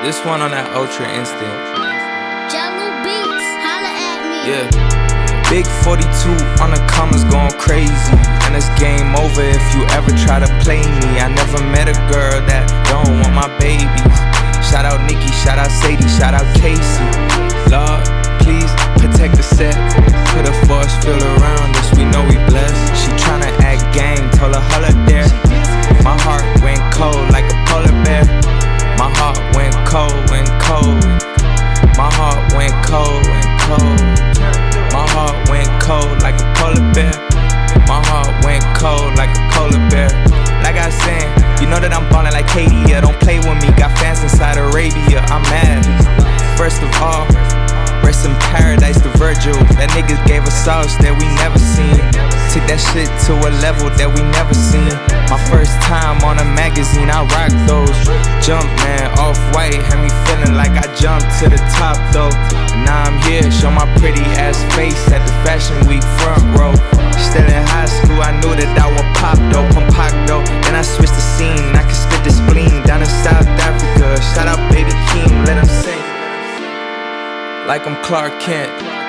This one on that Ultra Instinct. Jello Beats, holla at me. Yeah. Big 42 on the commas going crazy. And it's game over if you ever try to play me. I never met a girl that don't want my babies. Shout out Nikki, shout out Sadie, shout out Casey. Lord, please protect the set. Put a force field around us, we know we blessed. She tryna act gang, told her holla there. My heart went cold like a polar bear. My heart went cold, went cold. My heart went cold, went cold. My heart went cold like a polar bear. My heart went cold like a polar bear. Like I said, you know that I'm ballin' like Katie, yeah. Don't play with me, got fans inside Arabia, I'm mad. First of all, rest in paradise to Virgil. That niggas gave us sauce that we never seen. Took that shit to a level that we never seen. My first time on a magazine, I rock those. Jump man, off-white, had me feeling like I jumped to the top though. And now I'm here, show my pretty ass face at the Fashion Week front row. Still in high school, I knew that I would pop though, compacto. Then I switched the scene, I can spit the spleen down in South Africa. Shout out Baby King, let him sing. Like I'm Clark Kent.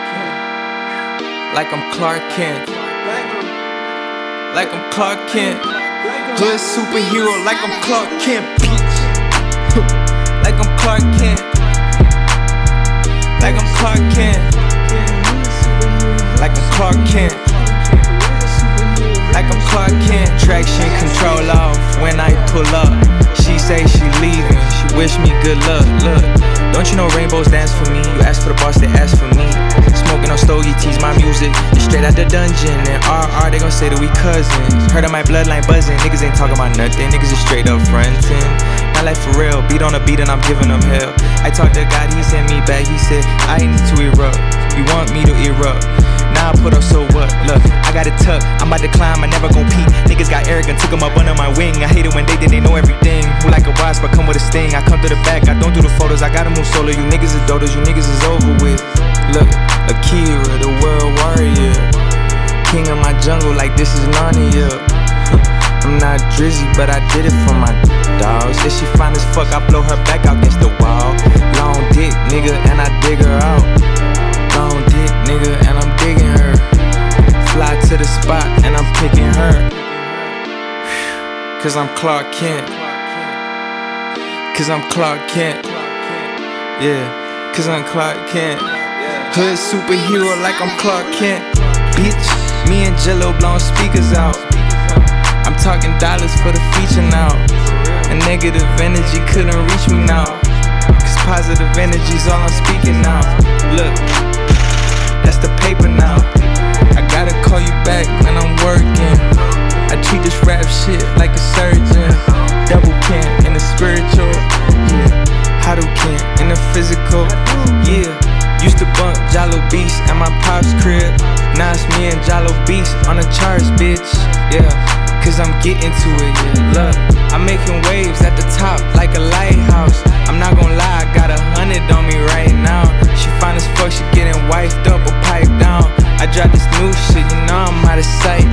Like I'm Clark Kent. Like I'm Clark Kent. Hood superhero like I'm Clark Kent, bitch. Like I'm Clark Kent. Like I'm Clark Kent. Like I'm Clark Kent. Like I'm Clark Kent. Traction control off when I pull up. She say she leaving, she wish me good luck. Look, don't you know rainbows dance for me? You ask for the boss, they ask for me. Smoking on stogie teas, my music is straight out the dungeon. And RR, they gon' say that we cousins. Heard of my bloodline buzzing, niggas ain't talking about nothing. Niggas is straight up frontin'. Not like for real, beat on a beat and I'm giving them hell. I talked to God, he sent me back, he said, I need to erupt. You want me to erupt? Now I put up, so what? Look, I got it tucked, I'm about to climb, I never gon' peek. Niggas got arrogant, took them up under my wing. I hate it when they think they know everything. Who like a wasp, but come with a sting. I come to the back, I don't do the photos, I gotta move solo. You niggas is dodos, you niggas is over with. Look, Akira, the world warrior. King of my jungle, like this is Narnia. I'm not Drizzy, but I did it for my dogs. If she fine as fuck, I blow her back out against the wall. Long dick, nigga, and I dig her out. Long dick, nigga, and I'm digging her. Fly to the spot, and I'm picking her. Cause I'm Clark Kent. Cause I'm Clark Kent. Yeah, cause I'm Clark Kent. Hood superhero like I'm Clark Kent. Bitch, me and Jello blowing speakers out. I'm talking dollars for the feature now. And negative energy couldn't reach me now. Cause positive energy's all I'm speaking now. Look, that's the paper now. I gotta call you back when I'm working. I treat this rap shit like a surgeon. Double Kent in the spiritual, yeah. Hadouken in the physical, yeah. Used to bump Jello Beats at my pop's crib. Now it's me and Jello Beats on the charts, bitch, yeah. Cause I'm getting to it, yeah. Look, I'm making waves at the top like a lighthouse. I'm not gon' lie, I got 100 on me right now. She fine as fuck, she getting wifed up or piped down. I dropped this new shit, you know I'm out of sight.